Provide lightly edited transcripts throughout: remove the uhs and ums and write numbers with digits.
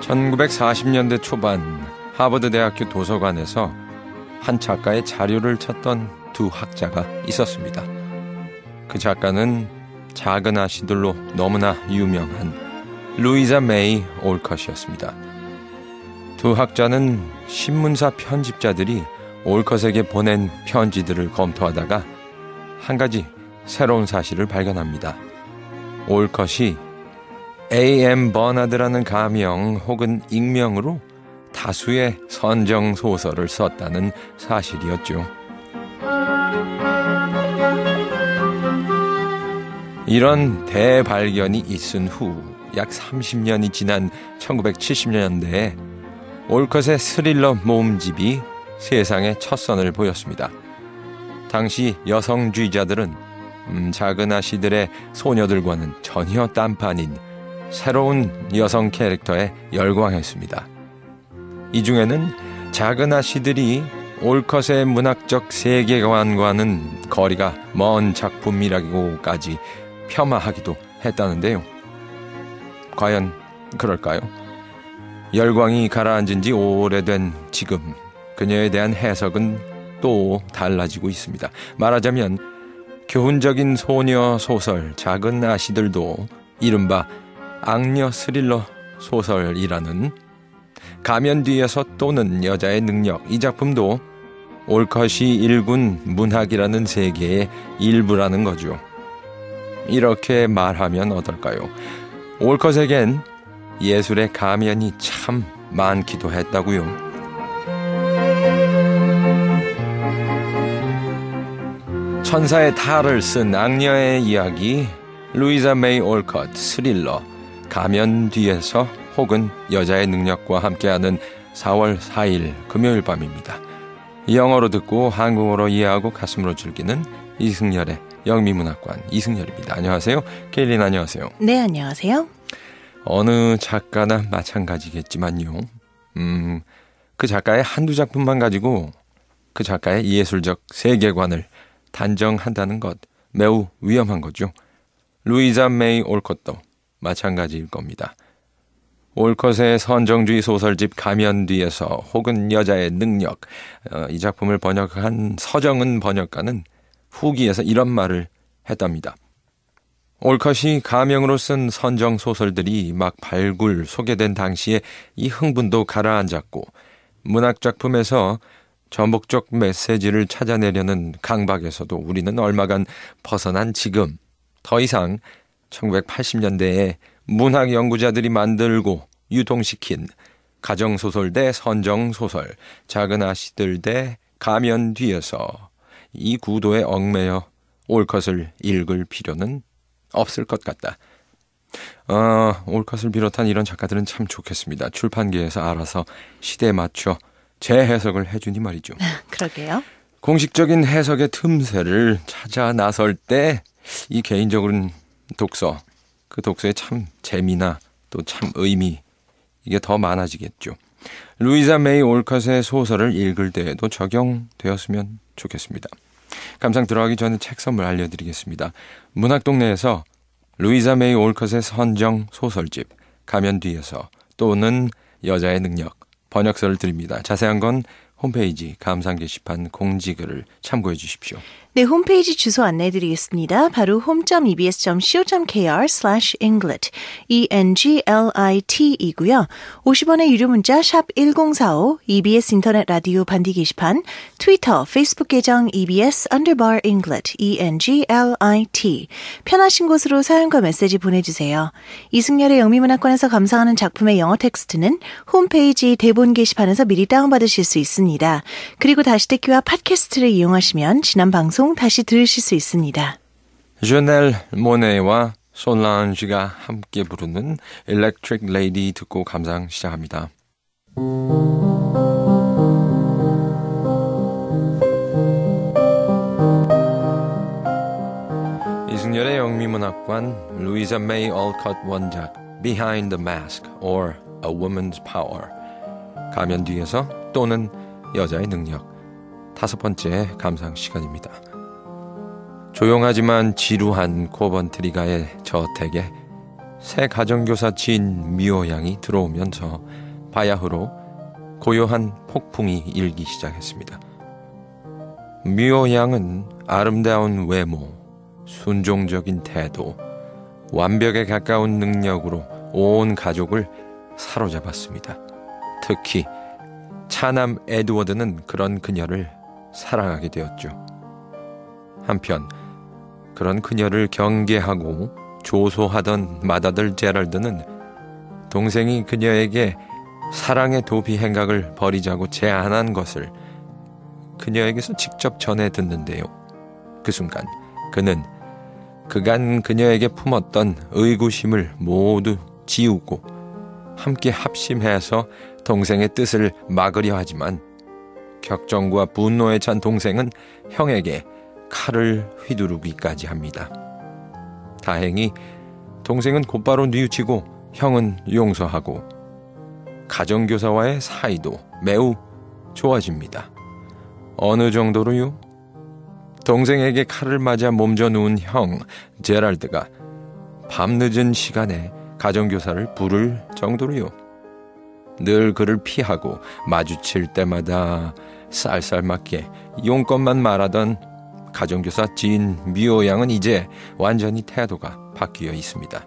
1940년대 초반 하버드 대학교 도서관에서 한 작가의 자료를 찾던 두 학자가 있었습니다. 그 작가는 작은 아씨들로 너무나 유명한 루이자 메이 올컷이었습니다. 두 학자는 신문사 편집자들이 올컷에게 보낸 편지들을 검토하다가 한 가지 새로운 사실을 발견합니다. 올컷이 A.M. 버나드라는 가명 혹은 익명으로 다수의 선정 소설을 썼다는 사실이었죠. 이런 대발견이 있은 후 약 30년이 지난 1970년대에 올컷의 스릴러 모음집이 세상에 첫 선을 보였습니다. 당시 여성주의자들은 작은 아씨들의 소녀들과는 전혀 딴판인 새로운 여성 캐릭터에 열광했습니다. 이 중에는 작은 아씨들이 올컷의 문학적 세계관과는 거리가 먼 작품이라고까지 폄하하기도 했다는데요. 과연 그럴까요? 열광이 가라앉은 지 오래된 지금 그녀에 대한 해석은 또 달라지고 있습니다. 말하자면 교훈적인 소녀 소설 작은 아씨들도 이른바 악녀 스릴러 소설이라는 가면 뒤에서 또는 여자의 능력, 이 작품도 올컷이 일군 문학이라는 세계의 일부라는 거죠. 이렇게 말하면 어떨까요? 올컷에겐 예술의 가면이 참 많기도 했다고요. 천사의 탈을 쓴 악녀의 이야기, 루이자 메이 올컷 스릴러 가면 뒤에서 혹은 여자의 능력과 함께하는 4월 4일 금요일 밤입니다. 영어로 듣고 한국어로 이해하고 가슴으로 즐기는 이승열의 영미문학관 이승열입니다. 안녕하세요. 케일린 안녕하세요. 네, 안녕하세요. 어느 작가나 마찬가지겠지만요. 그 작가의 한두 작품만 가지고 그 작가의 예술적 세계관을 단정한다는 것 매우 위험한 거죠. 루이자 메이 올컷도 마찬가지일 겁니다. 올컷의 선정주의 소설집 가면 뒤에서 혹은 여자의 능력, 이 작품을 번역한 서정은 번역가는 후기에서 이런 말을 했답니다. 올컷이 가명으로 쓴 선정 소설들이 막 발굴, 소개된 당시에 이 흥분도 가라앉았고 문학작품에서 전복적 메시지를 찾아내려는 강박에서도 우리는 얼마간 벗어난 지금 더 이상 1980년대에 문학 연구자들이 만들고 유통시킨 가정소설 대 선정소설, 작은 아씨들 대 가면 뒤에서 이 구도에 얽매여 올컷을 읽을 필요는 없을 것 같다. 올컷을 비롯한 이런 작가들은 참 좋겠습니다. 출판계에서 알아서 시대에 맞춰 재해석을 해주니 말이죠. 그러게요. 공식적인 해석의 틈새를 찾아 나설 때 이 개인적인 독서, 그 독서의 참 재미나 또 참 의미, 이게 더 많아지겠죠. 루이자 메이 올컷의 소설을 읽을 때에도 적용되었으면 좋겠습니다. 감상 들어가기 전에 책 선물 알려드리겠습니다. 문학동네에서 루이자 메이 올컷의 선정 소설집 가면 뒤에서 또는 여자의 능력 번역서를 드립니다. 자세한 건 홈페이지 감상 게시판 공지글을 참고해 주십시오. 네, 홈페이지 주소 안내해드리겠습니다. 바로 home.ebs.co.kr/englit ENGLIT이고요. 50원의 유료 문자 샵 1045 EBS 인터넷 라디오 반디 게시판 트위터, 페이스북 계정 EBS_Englit ENGLIT 편하신 곳으로 사연과 메시지 보내주세요. 이승열의 영미문학관에서 감상하는 작품의 영어 텍스트는 홈페이지 대본 게시판에서 미리 다운받으실 수 있습니다. 그리고 다시 듣기와 팟캐스트를 이용하시면 지난 방송 다시 들으실 수 있습니다. 쟈넬 모네와 솔란지가 함께 부르는 Electric Lady 듣고 감상 시작합니다. 이승열의 영미문학관 루이자 메이 올컷 원작 Behind the Mask or A Woman's Power 가면 뒤에서 또는 여자의 능력 5번째 감상 시간입니다. 조용하지만 지루한 코번트리가의 저택에 새 가정교사 지인 미호 양이 들어오면서 바야흐로 고요한 폭풍이 일기 시작했습니다. 미호 양은 아름다운 외모, 순종적인 태도, 완벽에 가까운 능력으로 온 가족을 사로잡았습니다. 특히 차남 에드워드는 그런 그녀를 사랑하게 되었죠. 한편 그런 그녀를 경계하고 조소하던 맏아들 제럴드는 동생이 그녀에게 사랑의 도피 행각을 벌이자고 제안한 것을 그녀에게서 직접 전해 듣는데요. 그 순간 그는 그간 그녀에게 품었던 의구심을 모두 지우고 함께 합심해서 동생의 뜻을 막으려 하지만 격정과 분노에 찬 동생은 형에게 칼을 휘두르기까지 합니다. 다행히 동생은 곧바로 뉘우치고 형은 용서하고 가정교사와의 사이도 매우 좋아집니다. 어느 정도로요? 동생에게 칼을 맞아 몸져 누운 형 제랄드가 밤늦은 시간에 가정교사를 부를 정도로요. 늘 그를 피하고 마주칠 때마다 쌀쌀맞게 용건만 말하던 가정교사 지인 미호 양은 이제 완전히 태도가 바뀌어 있습니다.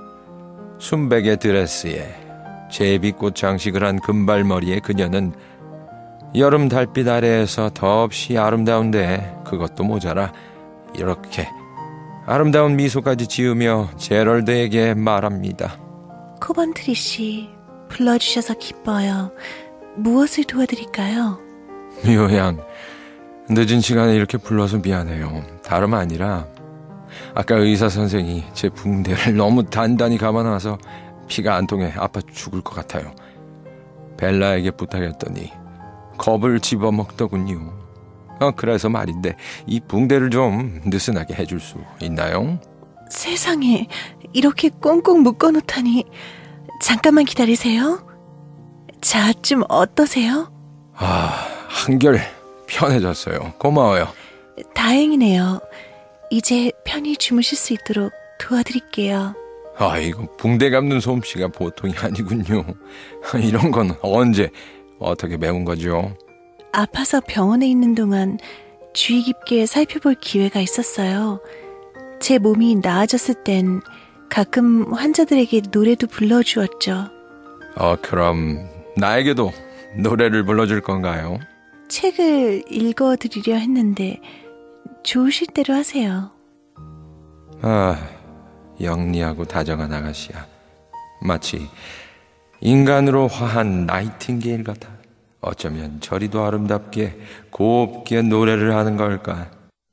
순백의 드레스에 제비꽃 장식을 한 금발머리의 그녀는 여름 달빛 아래에서 더없이 아름다운데 그것도 모자라 이렇게 아름다운 미소까지 지으며 제럴드에게 말합니다. 코번트리 씨, 불러주셔서 기뻐요. 무엇을 도와드릴까요? 미호 양, 늦은 시간에 이렇게 불러서 미안해요. 다름 아니라 아까 의사 선생이 제 붕대를 너무 단단히 감아놔서 피가 안 통해 아파 죽을 것 같아요. 벨라에게 부탁했더니 겁을 집어먹더군요. 그래서 말인데 이 붕대를 좀 느슨하게 해줄 수 있나요? 세상에, 이렇게 꽁꽁 묶어놓다니. 잠깐만 기다리세요. 자, 좀 어떠세요? 한결 편해졌어요. 고마워요. 다행이네요. 이제 편히 주무실 수 있도록 도와드릴게요. 이거 붕대 감는 솜씨가 보통이 아니군요. 이런 건 언제 어떻게 배운 거죠? 아파서 병원에 있는 동안 주의 깊게 살펴볼 기회가 있었어요. 제 몸이 나아졌을 땐 가끔 환자들에게 노래도 불러주었죠. 그럼 나에게도 노래를 불러줄 건가요? 책을 읽어드리려 했는데 좋으실 대로 하세요. 영리하고 다정한 아가씨야. 마치 인간으로 화한 나이팅게일 같아. 어쩌면 저리도 아름답게 곱게 노래를 하는 걸까.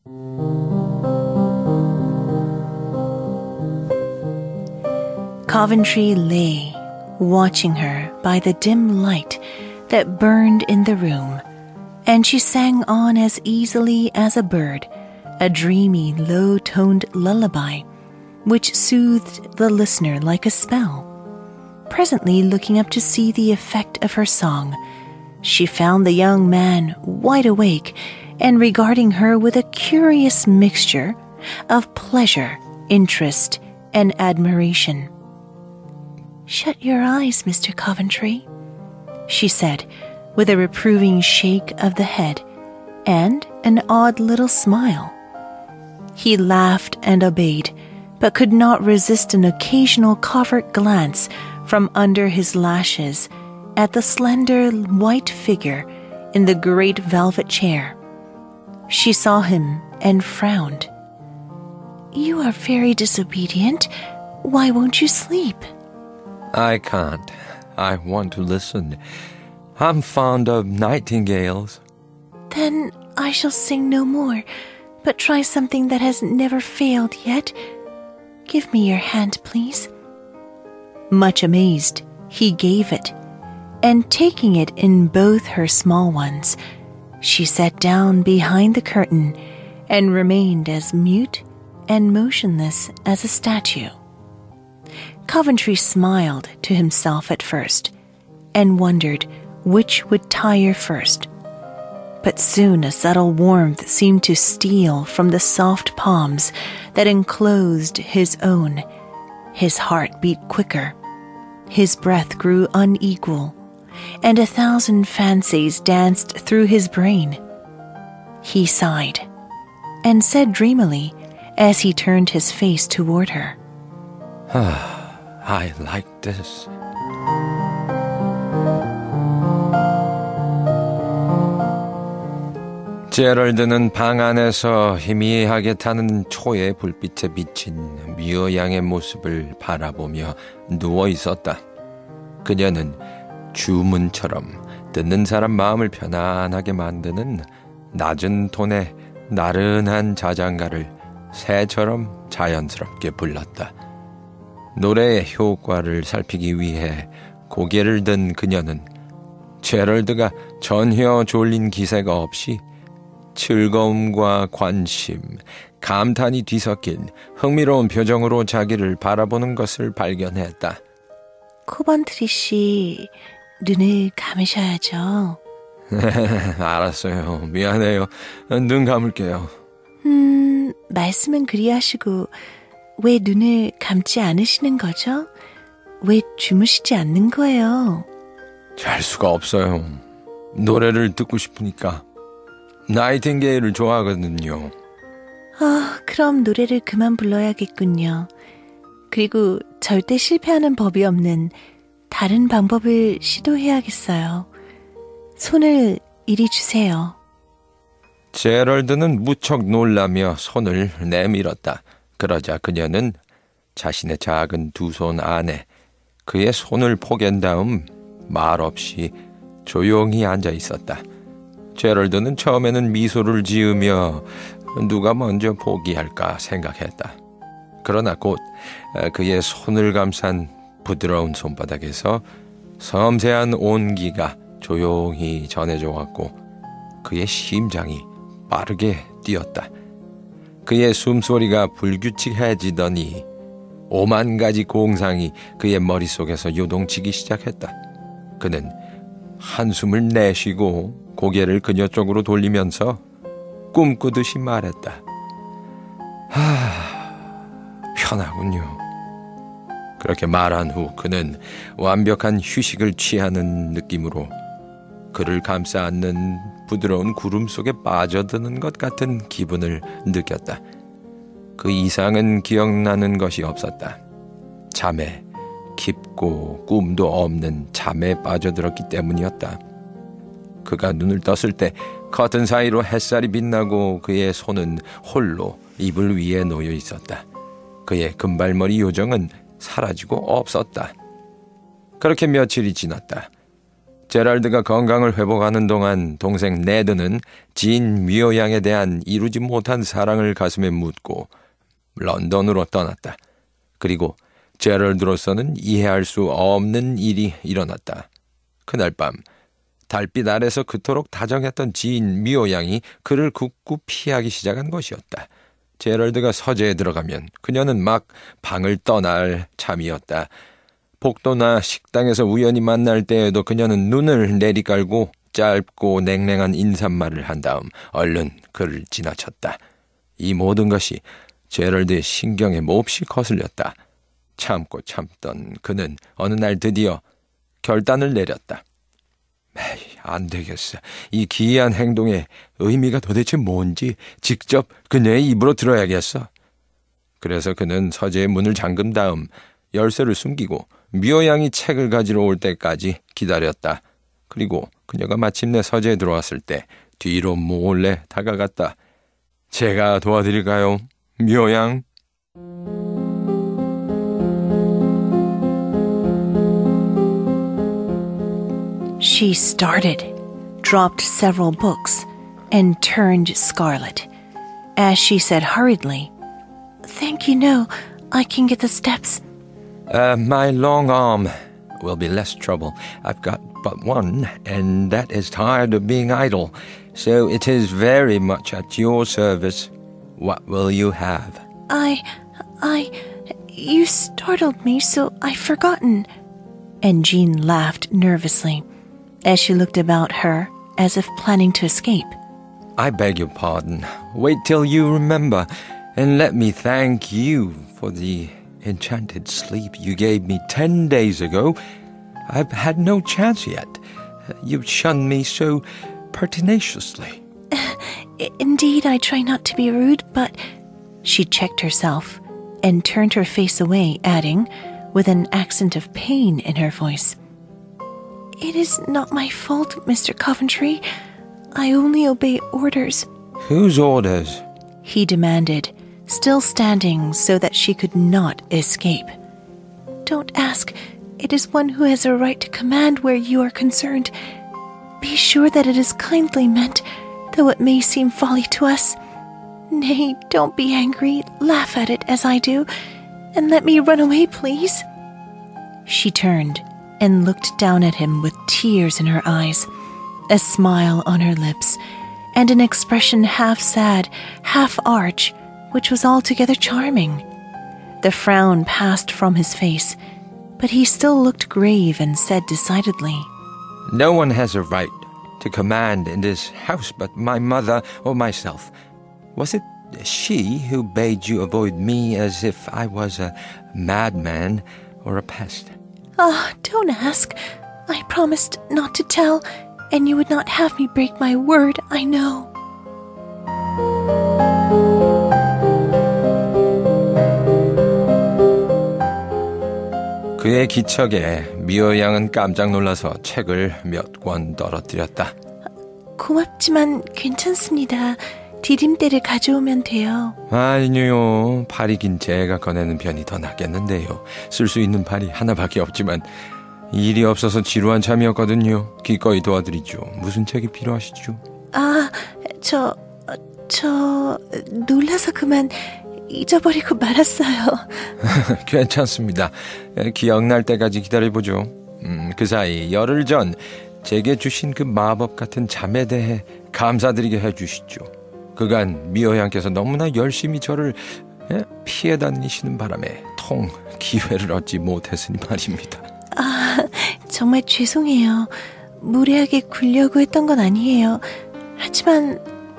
Coventry lay, watching her by the dim light that burned in the room, and she sang on as easily as a bird, a dreamy, low-toned lullaby, which soothed the listener like a spell. Presently, looking up to see the effect of her song, she found the young man wide awake and regarding her with a curious mixture of pleasure, interest, and admiration. "Shut your eyes, Mr. Coventry," she said, with a reproving shake of the head and an odd little smile. He laughed and obeyed, but could not resist an occasional covert glance from under his lashes at the slender white figure in the great velvet chair. She saw him and frowned. "You are very disobedient. Why won't you sleep?" I can't. I want to listen. I'm fond of nightingales. "Then I shall sing no more, but try something that has never failed yet. Give me your hand, please." Much amazed, he gave it, and taking it in both her small ones, she sat down behind the curtain and remained as mute and motionless as a statue. Coventry smiled to himself at first and wondered which would tire first. But soon a subtle warmth seemed to steal from the soft palms that enclosed his own, His heart beat quicker. His breath grew unequal, and 1,000 fancies danced through his brain. He sighed and said dreamily as he turned his face toward her, I like this. 제럴드는 방 안에서 희미하게 타는 초의 불빛에 비친 미어양의 모습을 바라보며 누워 있었다. 그녀는 주문처럼 듣는 사람 마음을 편안하게 만드는 낮은 톤의 나른한 자장가를 새처럼 자연스럽게 불렀다. 노래의 효과를 살피기 위해 고개를 든 그녀는 제럴드가 전혀 졸린 기세가 없이 즐거움과 관심, 감탄이 뒤섞인 흥미로운 표정으로 자기를 바라보는 것을 발견했다. 코번트리 씨, 눈을 감으셔야죠. 알았어요. 미안해요. 눈 감을게요. 말씀은 그리 하시고 왜 눈을 감지 않으시는 거죠? 왜 주무시지 않는 거예요? 잘 수가 없어요. 노래를 듣고 싶으니까. 나이팅게일을 좋아하거든요. 그럼 노래를 그만 불러야겠군요. 그리고 절대 실패하는 법이 없는 다른 방법을 시도해야겠어요. 손을 이리 주세요. 제럴드는 무척 놀라며 손을 내밀었다. 그러자 그녀는 자신의 작은 두 손 안에 그의 손을 포갠 다음 말없이 조용히 앉아 있었다. 제럴드는 처음에는 미소를 지으며 누가 먼저 포기할까 생각했다. 그러나 곧 그의 손을 감싼 부드러운 손바닥에서 섬세한 온기가 조용히 전해져 왔고 그의 심장이 빠르게 뛰었다. 그의 숨소리가 불규칙해지더니 5만 가지 공상이 그의 머릿속에서 요동치기 시작했다. 그는 한숨을 내쉬고 고개를 그녀 쪽으로 돌리면서 꿈꾸듯이 말했다. 편하군요. 그렇게 말한 후 그는 완벽한 휴식을 취하는 느낌으로 그를 감싸 안는 부드러운 구름 속에 빠져드는 것 같은 기분을 느꼈다. 그 이상은 기억나는 것이 없었다. 잠에 깊고 꿈도 없는 잠에 빠져들었기 때문이었다. 그가 눈을 떴을 때 커튼 사이로 햇살이 빛나고 그의 손은 홀로 이불 위에 놓여 있었다. 그의 금발머리 요정은 사라지고 없었다. 그렇게 며칠이 지났다. 제랄드가 건강을 회복하는 동안 동생 네드는 지인 미어 양에 대한 이루지 못한 사랑을 가슴에 묻고 런던으로 떠났다. 그리고 제럴드로서는 이해할 수 없는 일이 일어났다. 그날 밤 달빛 아래서 그토록 다정했던 지인 미어 양이 그를 굳고 피하기 시작한 것이었다. 제럴드가 서재에 들어가면 그녀는 막 방을 떠날 참이었다. 복도나 식당에서 우연히 만날 때에도 그녀는 눈을 내리깔고 짧고 냉랭한 인사말을 한 다음 얼른 그를 지나쳤다. 이 모든 것이 제럴드의 신경에 몹시 거슬렸다. 참고 참던 그는 어느 날 드디어 결단을 내렸다. 안 되겠어. 이 기이한 행동의 의미가 도대체 뭔지 직접 그녀의 입으로 들어야겠어. 그래서 그는 서재의 문을 잠근 다음 열쇠를 숨기고 미어 양이 책을 가지러 올 때까지 기다렸다. 그리고 그녀가 마침내 서재에 들어왔을 때 뒤로 몰래 다가갔다. 제가 도와드릴까요, 미어 양? She started, dropped several books, and turned scarlet. As she said hurriedly, "Thank you, no, I can get the steps." My long arm will be less trouble. I've got but one, and that is tired of being idle. So it is very much at your service. What will you have? You startled me, so I've forgotten. And Jean laughed nervously as she looked about her as if planning to escape. I beg your pardon. Wait till you remember, and let me thank you for the enchanted sleep you gave me 10 days ago, I've had no chance yet. You've shunned me so pertinaciously. Indeed, I try not to be rude, but... She checked herself and turned her face away, adding, with an accent of pain in her voice, It is not my fault, Mr. Coventry. I only obey orders. Whose orders? He demanded, still standing so that she could not escape. Don't ask. It is one who has a right to command where you are concerned. Be sure that it is kindly meant, though it may seem folly to us. Nay, don't be angry. Laugh at it as I do, and let me run away, please. She turned and looked down at him with tears in her eyes, a smile on her lips, and an expression half sad, half arch, which was altogether charming. The frown passed from his face, but he still looked grave and said decidedly, No one has a right to command in this house but my mother or myself. Was it she who bade you avoid me as if I was a madman or a pest? Don't ask. I promised not to tell, and you would not have me break my word, I know. 그의 기척에 미호 양은 깜짝 놀라서 책을 몇 권 떨어뜨렸다. 고맙지만 괜찮습니다. 디딤대를 가져오면 돼요. 아니요. 팔이 긴 제가 꺼내는 편이 더 낫겠는데요. 쓸 수 있는 팔이 하나밖에 없지만 일이 없어서 지루한 참이었거든요. 기꺼이 도와드리죠. 무슨 책이 필요하시죠? 놀라서 그만 잊어버리고 말았어요. 괜찮습니다. 기억날 때까지 기다려보죠. 그 사이 열흘 전 제게 주신 그 마법 같은 잠에 대해 감사드리게 해주시죠. 그간 미호 양께서 너무나 열심히 저를 피해 다니시는 바람에 통 기회를 얻지 못했으니 말입니다. 정말 죄송해요. 무례하게 굴려고 했던 건 아니에요. 하지만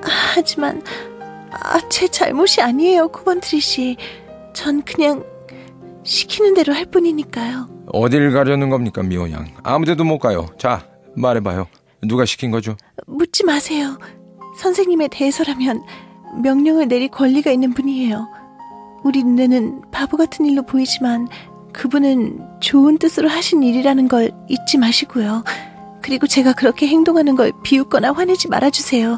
제 잘못이 아니에요, 코번트리 씨. 전 그냥 시키는 대로 할 뿐이니까요. 어딜 가려는 겁니까, 미호 양? 아무 데도 못 가요. 자, 말해봐요. 누가 시킨 거죠? 묻지 마세요. 선생님에 대해서라면 명령을 내릴 권리가 있는 분이에요. 우리 눈에는 바보 같은 일로 보이지만 그분은 좋은 뜻으로 하신 일이라는 걸 잊지 마시고요. 그리고 제가 그렇게 행동하는 걸 비웃거나 화내지 말아주세요.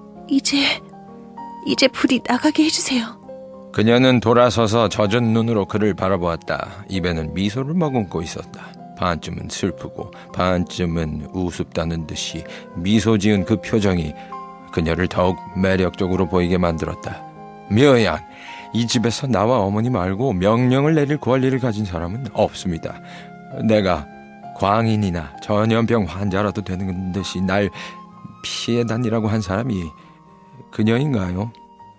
이제 불이 나가게 해주세요. 그녀는 돌아서서 젖은 눈으로 그를 바라보았다. 입에는 미소를 머금고 있었다. 반쯤은 슬프고 반쯤은 우습다는 듯이 미소 지은 그 표정이 그녀를 더욱 매력적으로 보이게 만들었다. 미호 양, 이 집에서 나와 어머니 말고 명령을 내릴 권리를 가진 사람은 없습니다. 내가 광인이나 전염병 환자라도 되는 듯이 날 피해 다니라고 한 사람이 그녀인가요?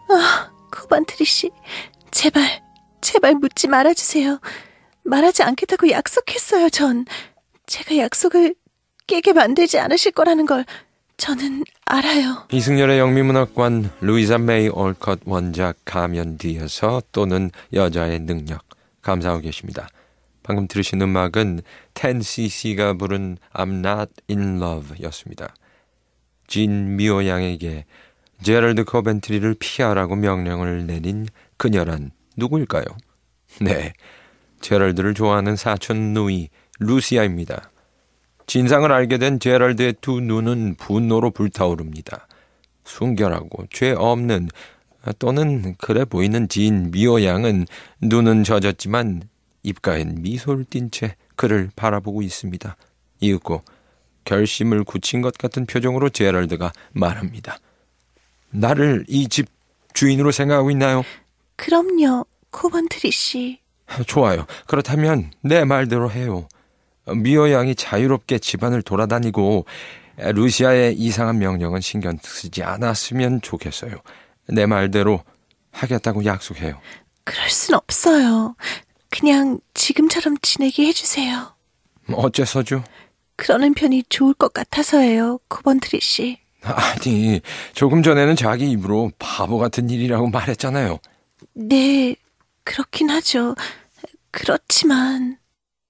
코번트리 씨, 제발 묻지 말아주세요. 말하지 않겠다고 약속했어요, 전. 제가 약속을 깨게 만들지 않으실 거라는 걸 저는 알아요. 이승열의 영미문학관 루이자 메이 올컷 원작 가면 뒤에서 또는 여자의 능력 감상하고 계십니다. 방금 들으신 음악은 10cc가 부른 I'm Not In Love 였습니다. 진 미호 양에게 제럴드 코벤트리를 피하라고 명령을 내린 그녀란 누구일까요? 네, 제럴드를 좋아하는 사촌 누이 루시아입니다. 진상을 알게 된 제럴드의 두 눈은 분노로 불타오릅니다. 순결하고 죄 없는 또는 그래 보이는 지인 미호 양은 눈은 젖었지만 입가엔 미소를 띤 채 그를 바라보고 있습니다. 이윽고 결심을 굳힌 것 같은 표정으로 제럴드가 말합니다. 나를 이 집 주인으로 생각하고 있나요? 그럼요, 코번트리 씨. 좋아요. 그렇다면 내 말대로 해요. 미호 양이 자유롭게 집안을 돌아다니고 루시아의 이상한 명령은 신경 쓰지 않았으면 좋겠어요. 내 말대로 하겠다고 약속해요. 그럴 순 없어요. 그냥 지금처럼 지내게 해주세요. 어째서죠? 그러는 편이 좋을 것 같아서예요, 코번트리 씨. 아니, 조금 전에는 자기 입으로 바보 같은 일이라고 말했잖아요. 네, 그렇긴 하죠. 그렇지만...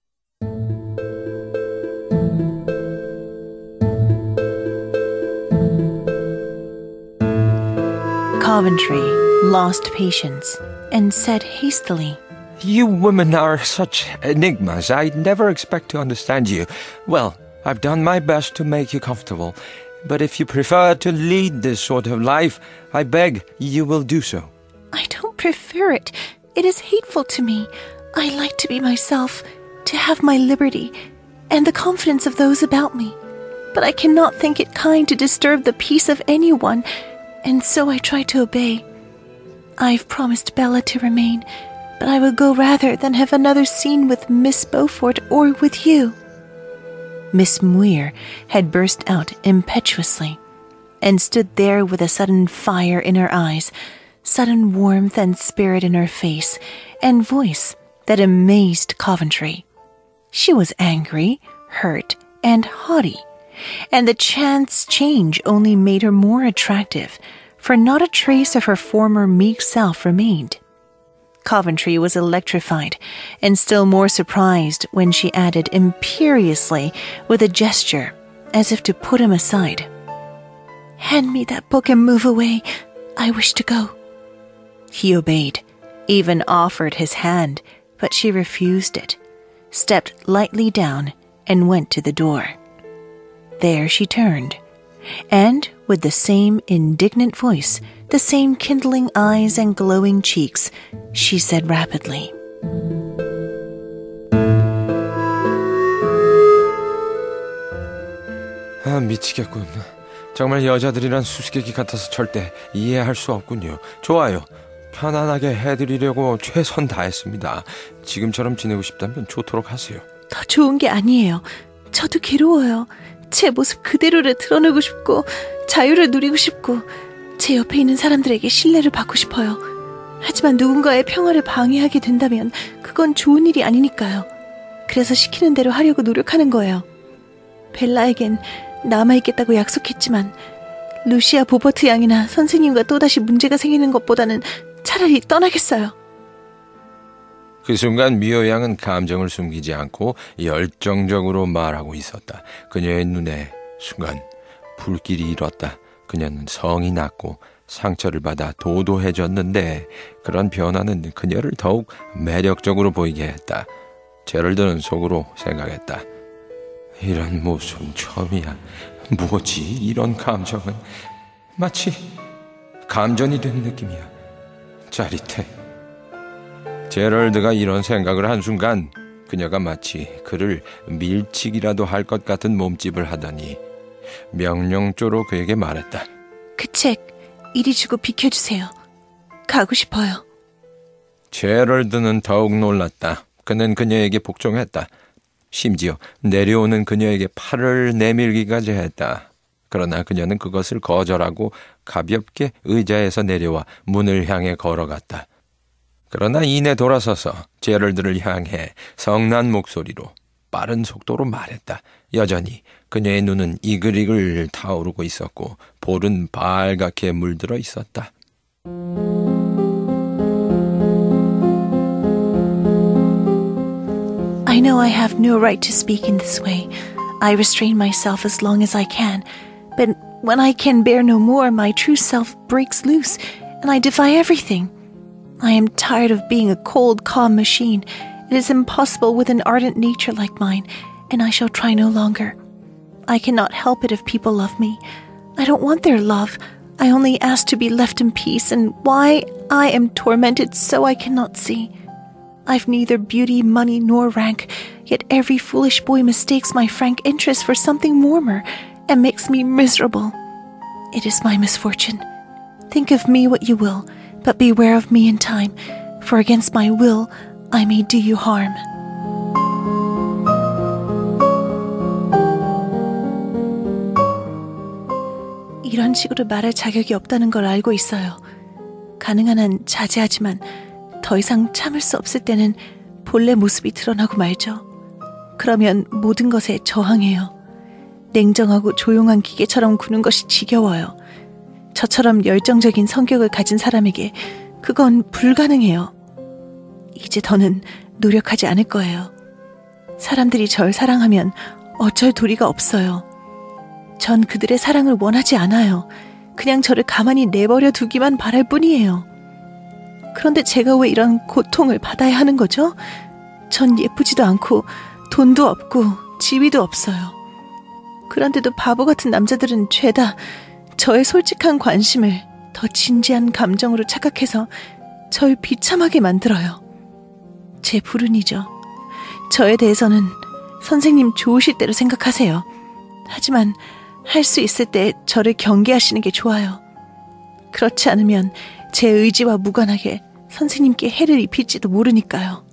Coventry lost patience and said hastily, You women are such enigmas. I'd never expect to understand you. Well, I've done my best to make you comfortable. But if you prefer to lead this sort of life, I beg you will do so. I don't prefer it. It is hateful to me. I like to be myself, to have my liberty, and the confidence of those about me. But I cannot think it kind to disturb the peace of anyone, and so I try to obey. I've promised Bella to remain, but I will go rather than have another scene with Miss Beaufort or with you. Miss Muir had burst out impetuously, and stood there with a sudden fire in her eyes, sudden warmth and spirit in her face, and voice that amazed Coventry. She was angry, hurt, and haughty, and the chance change only made her more attractive, for not a trace of her former meek self remained. Coventry was electrified, and still more surprised when she added imperiously, with a gesture, as if to put him aside, Hand me that book and move away. I wish to go. He obeyed, even offered his hand, but she refused it, stepped lightly down, and went to the door. There she turned, and with the same indignant voice, the same kindling eyes and glowing cheeks, she said rapidly, 미치겠군. 정말 여자들이란 수수께끼 같아서 절대 이해할 수 없군요. 좋아요. 편안하게 해드리려고 최선 다했습니다. 지금처럼 지내고 싶다면 좋도록 하세요. 더 좋은 게 아니에요. 저도 괴로워요. 제 모습 그대로를 드러내고 싶고 자유를 누리고 싶고 제 옆에 있는 사람들에게 신뢰를 받고 싶어요. 하지만 누군가의 평화를 방해하게 된다면 그건 좋은 일이 아니니까요. 그래서 시키는 대로 하려고 노력하는 거예요. 벨라에겐 남아있겠다고 약속했지만 루시아 보버트 양이나 선생님과 또다시 문제가 생기는 것보다는 차라리 떠나겠어요. 그 순간 미호 양은 감정을 숨기지 않고 열정적으로 말하고 있었다. 그녀의 눈에 순간 불길이 일었다. 그녀는 성이 났고 상처를 받아 도도해졌는데 그런 변화는 그녀를 더욱 매력적으로 보이게 했다. 제럴드는 속으로 생각했다. 이런 모습은 처음이야. 뭐지 이런 감정은? 마치 감전이 된 느낌이야. 짜릿해. 제럴드가 이런 생각을 한 순간 그녀가 마치 그를 밀치기라도 할 것 같은 몸집을 하더니 명령조로 그에게 말했다. 그 책 이리 주고 비켜주세요. 가고 싶어요. 제럴드는 더욱 놀랐다. 그는 그녀에게 복종했다. 심지어 내려오는 그녀에게 팔을 내밀기까지 했다. 그러나 그녀는 그것을 거절하고 가볍게 의자에서 내려와 문을 향해 걸어갔다. 그러나 이내 돌아서서 제럴드를 향해 성난 목소리로 빠른 속도로 말했다. 여전히 그녀의 눈은 이글이글 타오르고 있었고 볼은 발갛게 물들어 있었다. I know I have no right to speak in this way. I restrain myself as long as I can. But when I can bear no more, my true self breaks loose, and I defy everything. I am tired of being a cold, calm machine. It is impossible with an ardent nature like mine, and I shall try no longer. I cannot help it if people love me. I don't want their love. I only ask to be left in peace, and why I am tormented so I cannot see. I've neither beauty, money, nor rank, yet every foolish boy mistakes my frank interest for something warmer, and makes me miserable. It is my misfortune. Think of me what you will, but beware of me in time, for against my will I may do you harm. 이런 식으로 말할 자격이 없다는 걸 알고 있어요. 가능한 한 자제하지만 더 이상 참을 수 없을 때는 본래 모습이 드러나고 말죠. 그러면 모든 것에 저항해요. 냉정하고 조용한 기계처럼 구는 것이 지겨워요. 저처럼 열정적인 성격을 가진 사람에게 그건 불가능해요. 이제 더는 노력하지 않을 거예요. 사람들이 절 사랑하면 어쩔 도리가 없어요. 전 그들의 사랑을 원하지 않아요. 그냥 저를 가만히 내버려 두기만 바랄 뿐이에요. 그런데 제가 왜 이런 고통을 받아야 하는 거죠? 전 예쁘지도 않고 돈도 없고 지위도 없어요. 그런데도 바보 같은 남자들은 죄다 저의 솔직한 관심을 더 진지한 감정으로 착각해서 절 비참하게 만들어요. 제 불운이죠. 저에 대해서는 선생님 좋으실 대로 생각하세요. 하지만 할 수 있을 때 저를 경계하시는 게 좋아요. 그렇지 않으면 제 의지와 무관하게 선생님께 해를 입힐지도 모르니까요.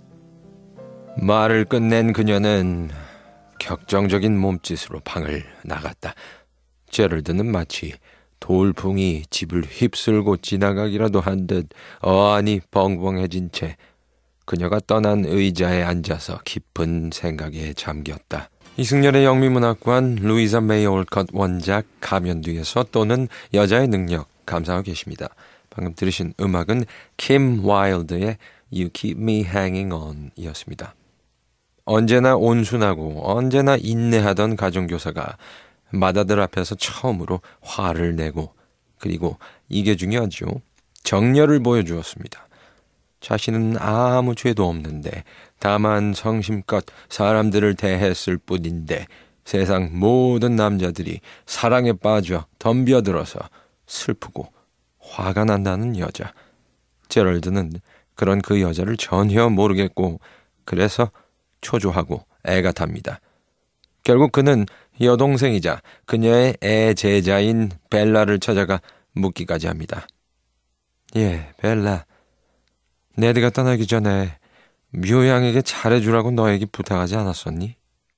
말을 끝낸 그녀는 격정적인 몸짓으로 방을 나갔다. 제럴드는 마치 돌풍이 집을 휩쓸고 지나가기라도 한 듯 어안이 벙벙해진 채 그녀가 떠난 의자에 앉아서 깊은 생각에 잠겼다. 이승열의 영미문학관 루이자 메이 올컷 원작 가면 뒤에서 또는 여자의 능력 감상하고 계십니다. 방금 들으신 음악은 킴 와일드의 You Keep Me Hanging On 이었습니다. 언제나 온순하고 언제나 인내하던 가정교사가 맏아들 앞에서 처음으로 화를 내고 그리고 이게 중요하죠. 정열을 보여주었습니다. 자신은 아무 죄도 없는데 다만 성심껏 사람들을 대했을 뿐인데 세상 모든 남자들이 사랑에 빠져 덤벼들어서 슬프고 화가 난다는 여자. 제럴드는 그런 그 여자를 전혀 모르겠고 그래서 초조하고 애가 탑니다. 결국 그는 여동생이자 그녀의 애제자인 벨라를 찾아가 묻기까지 합니다. 예, 벨라. 네드가 떠나기 전에 묘양에게 잘해주라고 너에게 부탁하지 않았었니?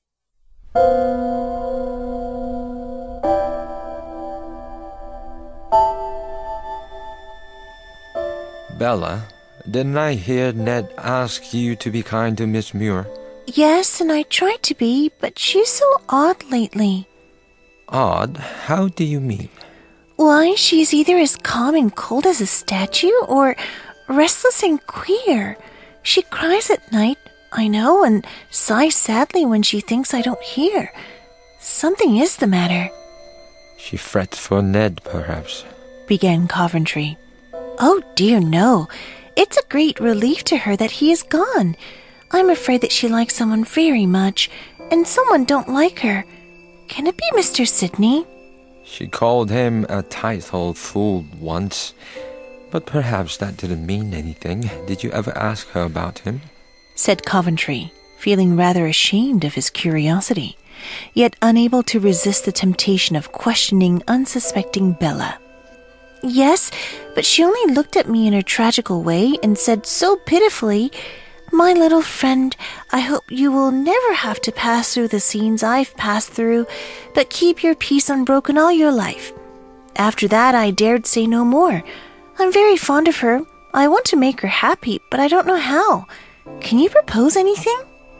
Bella, didn't I hear Ned ask you to be kind to Miss Muir? Yes, and I tried to be, but she's so odd lately. Odd? How do you mean? Why, she's either as calm and cold as a statue or restless and queer. She cries at night, I know, and sighs sadly when she thinks I don't hear. Something is the matter. She frets for Ned, perhaps, began Coventry. Oh dear, no. It's a great relief to her that he is gone. I'm afraid that she likes someone very much, and someone don't like her. Can it be Mr. Sidney? She called him a tight-old fool once, but perhaps that didn't mean anything. Did you ever ask her about him? Said Coventry, feeling rather ashamed of his curiosity, yet unable to resist the temptation of questioning unsuspecting Bella. Yes, but she only looked at me in her tragical way and said so pitifully, My little friend, I hope you will never have to pass through the scenes I've passed through, but keep your peace unbroken all your life. After that, I dared say no more. I'm very fond of her. I want to make her happy, but I don't know how. Can you propose anything?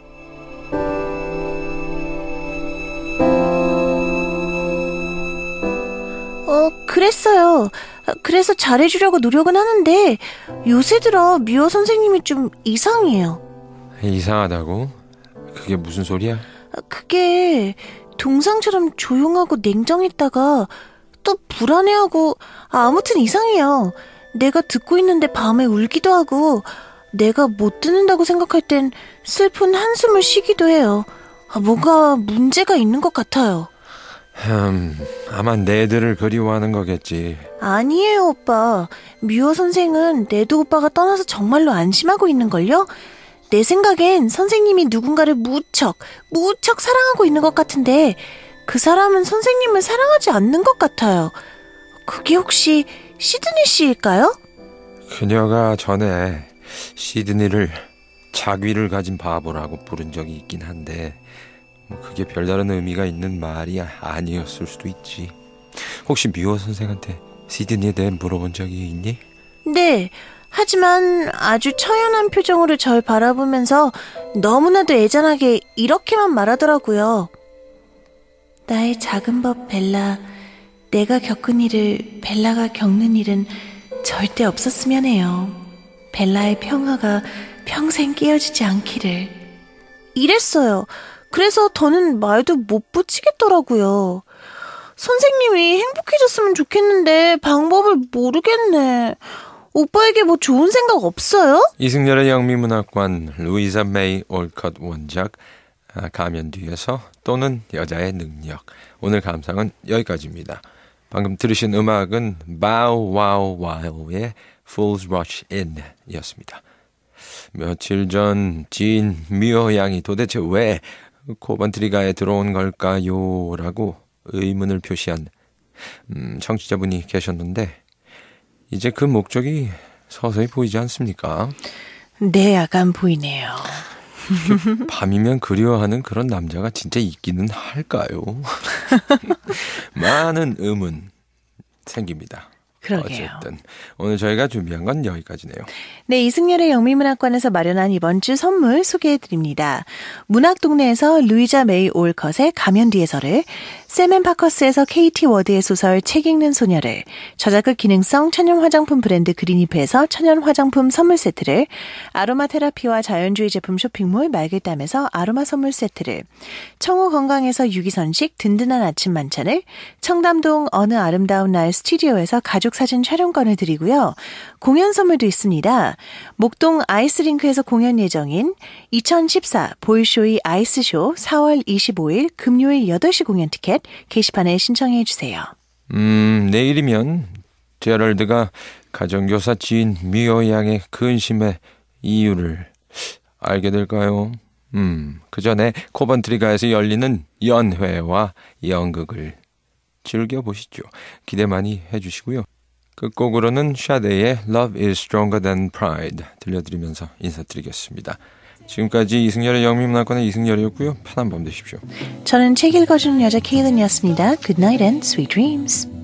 그랬어요. 그래서 잘해주려고 노력은 하는데 요새 들어 뮤어 선생님이 좀 이상해요. 이상하다고? 그게 무슨 소리야? 그게 동상처럼 조용하고 냉정했다가 또 불안해하고 아무튼 이상해요. 내가 듣고 있는데 밤에 울기도 하고 내가 못 듣는다고 생각할 땐 슬픈 한숨을 쉬기도 해요. 뭔가 문제가 있는 것 같아요. 아마 네드를 그리워하는 거겠지. 아니에요, 오빠. 뮤어 선생은 네드 오빠가 떠나서 정말로 안심하고 있는걸요? 내 생각엔 선생님이 누군가를 무척 사랑하고 있는 것 같은데 그 사람은 선생님을 사랑하지 않는 것 같아요. 그게 혹시 시드니 씨일까요? 그녀가 전에 시드니를 자귀를 가진 바보라고 부른 적이 있긴 한데 그게 별다른 의미가 있는 말이 아니었을 수도 있지. 혹시 뮤어 선생한테 시드니에 대해 물어본 적이 있니? 네, 하지만 아주 처연한 표정으로 절 바라보면서 너무나도 애잔하게 이렇게만 말하더라고요. 나의 작은 법 벨라, 내가 겪은 일을 벨라가 겪는 일은 절대 없었으면 해요. 벨라의 평화가 평생 깨어지지 않기를. 이랬어요. 그래서 더는 말도 못 붙이겠더라고요. 선생님이 행복해졌으면 좋겠는데 방법을 모르겠네. 오빠에게 뭐 좋은 생각 없어요? 이승열의 영미문학관 루이자 메이 올컷 원작 가면 뒤에서 또는 여자의 능력. 오늘 감상은 여기까지입니다. 방금 들으신 음악은 Bow Wow Wow의 Fools Rush In 이었습니다. 며칠 전 지인 미호 양이 도대체 왜 코번트리가에 들어온 걸까요? 라고 의문을 표시한 청취자분이 계셨는데 이제 그 목적이 서서히 보이지 않습니까? 네, 약간 보이네요. 밤이면 그리워하는 그런 남자가 진짜 있기는 할까요? 많은 의문 생깁니다. 그러게요. 어쨌든 오늘 저희가 준비한 건 여기까지네요. 네, 이승열의 영미문학관에서 마련한 이번 주 선물 소개해드립니다. 문학동네에서 루이자 메이 올컷의 가면 뒤에서를, 샘앤파커스에서 KT 워드의 소설 책 읽는 소녀를, 저자극 기능성 천연 화장품 브랜드 그린이프에서 천연 화장품 선물 세트를, 아로마 테라피와 자연주의 제품 쇼핑몰 말길담에서 아로마 선물 세트를, 청호 건강에서 유기선식 든든한 아침 만찬을, 청담동 어느 아름다운 날 스튜디오에서 가족 사진 촬영권을 드리고요. 공연 선물도 있습니다. 목동 아이스링크에서 공연 예정인 2014 보이쇼이 아이스쇼 4월 25일 금요일 8시 공연 티켓 게시판에 신청해 주세요. 내일이면 제럴드가 가정교사 지인 미호 양의 근심의 이유를 알게 될까요? 그 전에 코번트리가에서 열리는 연회와 연극을 즐겨보시죠. 기대 많이 해주시고요. 끝곡으로는 샤데의 Love is Stronger Than Pride 들려드리면서 인사드리겠습니다. 지금까지 이승열의 영미문학관의 이승열이었고요. 편한 밤 되십시오. 저는 책 읽어주는 여자 케일린이었습니다. Good night and sweet dreams.